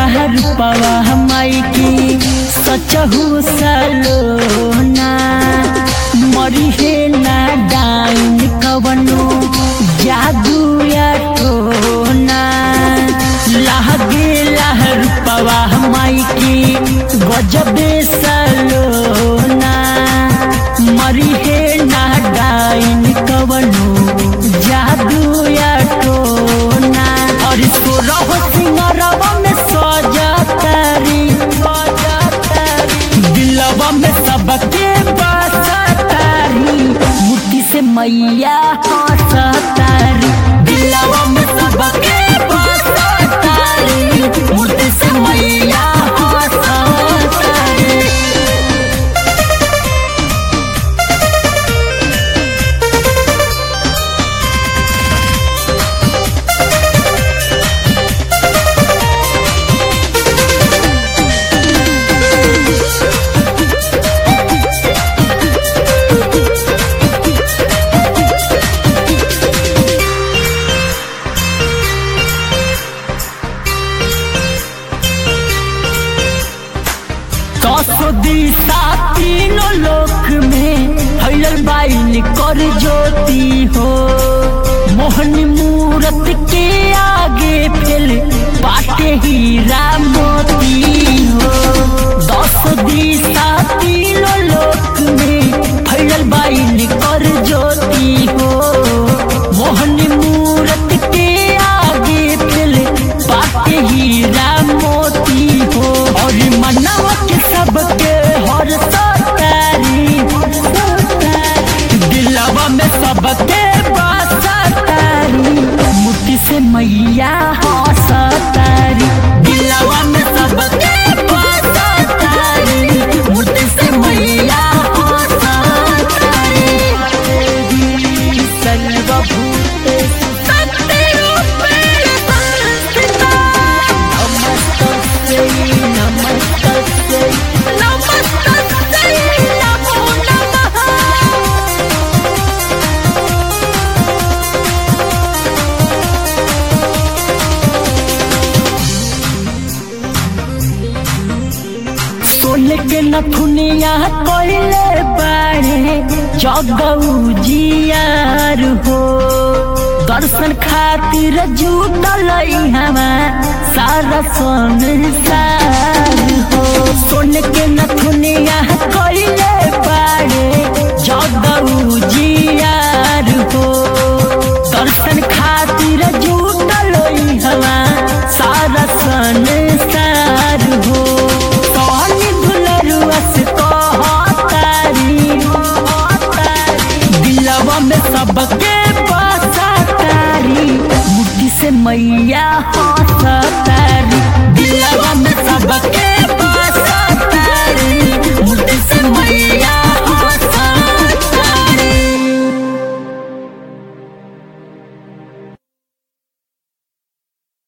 रूपवा हमाई की सचहु सलोना मरी है ना डाइन कवनो जादू या टोना लागे रूपवा हमाई की गजबे सलोना मरी है ना डाइन कवनो जादू या टोना और इसको रहो सिंगरवा में सजातारी दिलवा में सबके बसतारी मुट्ठी से मैया हंसतारी दिलवा में सबके बसतारी मुट्ठी से मैया हंसतारी। दिशा तीनों लोक में फैलल बाइन कर ज्योति हो मोहनी मूरत के आगे फैल बाटे हीरा मोती हो 10 दिशा तीनों लोक में फैलल बाइन कर ज्योति हो मोहनी मूरत के आगे फैल बाटे हीरा मोती हो और मनवा के सबके हर सतारी दिलवा में सबके बसतारी मुट्ठी से मैया हंसतारी दिलवा में सबके बसतारी मुट्ठी से मैया हंसतारी सर्वभूते के नथुनिया कोइले बाड़े जगऊ जियार हो दर्शन खातिर जुटल हवा सारा संसार हो सोन के नथुनिया कोइले बाड़े जगऊ